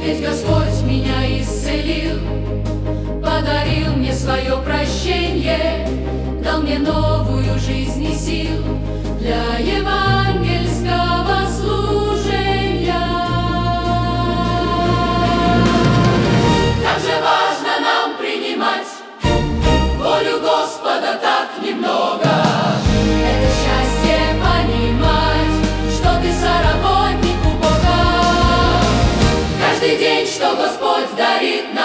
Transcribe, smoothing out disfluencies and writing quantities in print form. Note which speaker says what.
Speaker 1: Ведь Господь меня исцелил, подарил мне свое прощение, дал мне новую жизнь и сил для евангельского служения. Как же важно нам принимать волю Господа так немного. Это счастье понимать, что ты соработник у Бога. Каждый день, что Господь дарит нам,